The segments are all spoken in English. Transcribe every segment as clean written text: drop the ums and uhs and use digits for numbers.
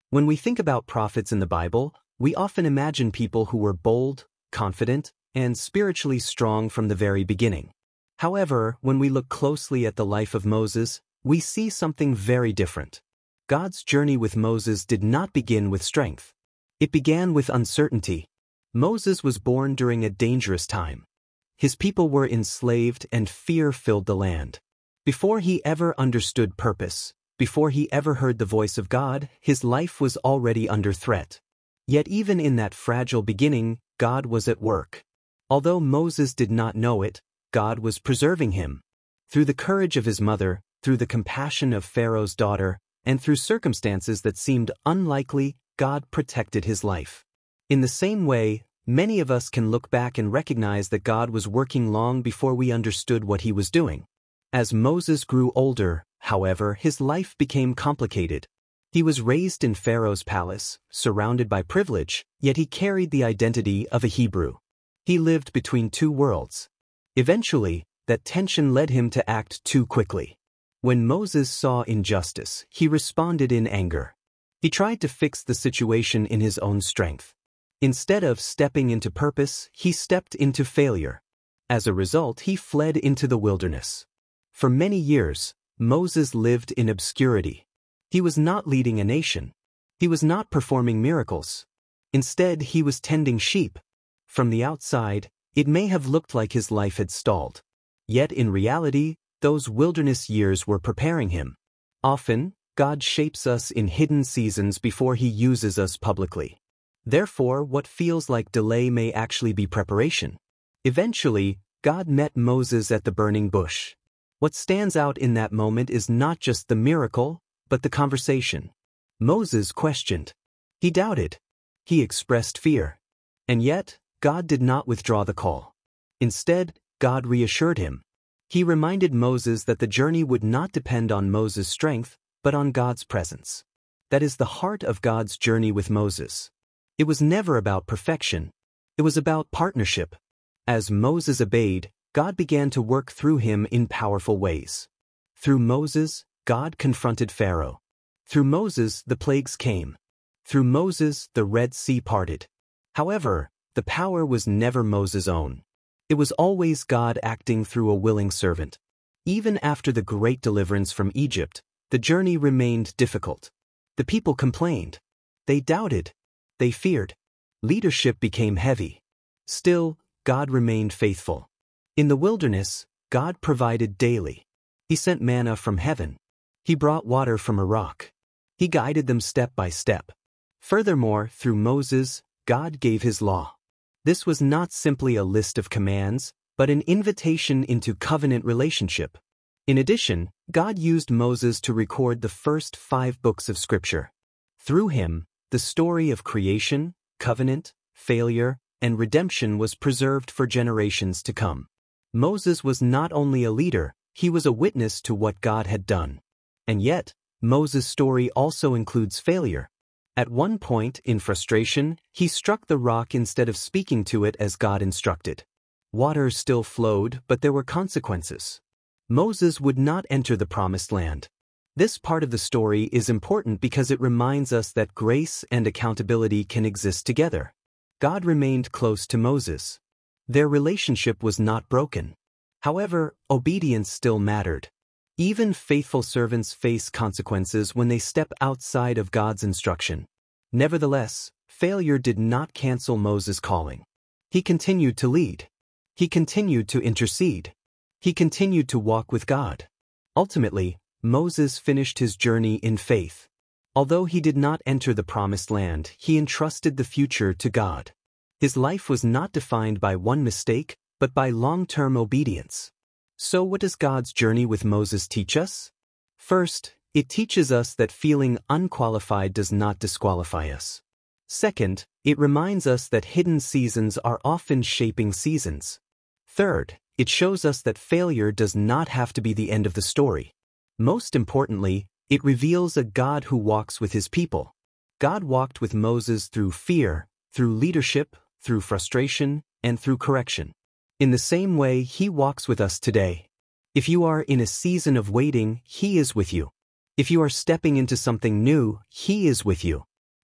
When we think about prophets in the Bible, we often imagine people who were bold, confident, and spiritually strong from the very beginning. However, when we look closely at the life of Moses, we see something very different. God's journey with Moses did not begin with strength. It began with uncertainty. Moses was born during a dangerous time. His people were enslaved and fear filled the land. Before he ever understood purpose, before he ever heard the voice of God, his life was already under threat. Yet even in that fragile beginning, God was at work. Although Moses did not know it, God was preserving him. Through the courage of his mother, through the compassion of Pharaoh's daughter, and through circumstances that seemed unlikely, God protected his life. In the same way, many of us can look back and recognize that God was working long before we understood what he was doing. As Moses grew older, however, his life became complicated. He was raised in Pharaoh's palace, surrounded by privilege, yet he carried the identity of a Hebrew. He lived between two worlds. Eventually, that tension led him to act too quickly. When Moses saw injustice, he responded in anger. He tried to fix the situation in his own strength. Instead of stepping into purpose, he stepped into failure. As a result, he fled into the wilderness. For many years, Moses lived in obscurity. He was not leading a nation. He was not performing miracles. Instead, he was tending sheep. From the outside, it may have looked like his life had stalled. Yet in reality, those wilderness years were preparing him. Often, God shapes us in hidden seasons before he uses us publicly. Therefore, what feels like delay may actually be preparation. Eventually, God met Moses at the burning bush. What stands out in that moment is not just the miracle, but the conversation. Moses questioned. He doubted. He expressed fear. And yet, God did not withdraw the call. Instead, God reassured him. He reminded Moses that the journey would not depend on Moses' strength, but on God's presence. That is the heart of God's journey with Moses. It was never about perfection. It was about partnership. As Moses obeyed, God began to work through him in powerful ways. Through Moses, God confronted Pharaoh. Through Moses, the plagues came. Through Moses, the Red Sea parted. However, the power was never Moses' own. It was always God acting through a willing servant. Even after the great deliverance from Egypt, the journey remained difficult. The people complained. They doubted. They feared. Leadership became heavy. Still, God remained faithful. In the wilderness, God provided daily. He sent manna from heaven. He brought water from a rock. He guided them step by step. Furthermore, through Moses, God gave his law. This was not simply a list of commands, but an invitation into covenant relationship. In addition, God used Moses to record the first 5 books of Scripture. Through him, the story of creation, covenant, failure, and redemption was preserved for generations to come. Moses was not only a leader, he was a witness to what God had done. And yet, Moses' story also includes failure. At one point, in frustration, he struck the rock instead of speaking to it as God instructed. Water still flowed, but there were consequences. Moses would not enter the promised land. This part of the story is important because it reminds us that grace and accountability can exist together. God remained close to Moses. Their relationship was not broken. However, obedience still mattered. Even faithful servants face consequences when they step outside of God's instruction. Nevertheless, failure did not cancel Moses' calling. He continued to lead. He continued to intercede. He continued to walk with God. Ultimately, Moses finished his journey in faith. Although he did not enter the promised land, he entrusted the future to God. His life was not defined by one mistake, but by long-term obedience. So what does God's journey with Moses teach us? First, it teaches us that feeling unqualified does not disqualify us. Second, it reminds us that hidden seasons are often shaping seasons. Third, it shows us that failure does not have to be the end of the story. Most importantly, it reveals a God who walks with his people. God walked with Moses through fear, through leadership, through frustration, and through correction. In the same way, he walks with us today. If you are in a season of waiting, he is with you. If you are stepping into something new, he is with you.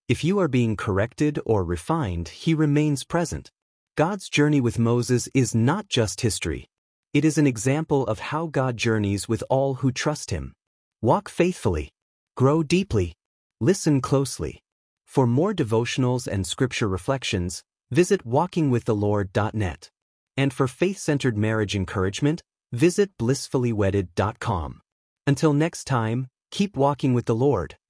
If you are being corrected or refined, He remains present. God's journey with Moses is not just history. It is an example of how God journeys with all who trust Him. Walk faithfully. Grow deeply. Listen closely. For more devotionals and scripture reflections, visit walkingwiththelord.net. And for faith-centered marriage encouragement, visit blissfullywedded.com. Until next time, keep walking with the Lord.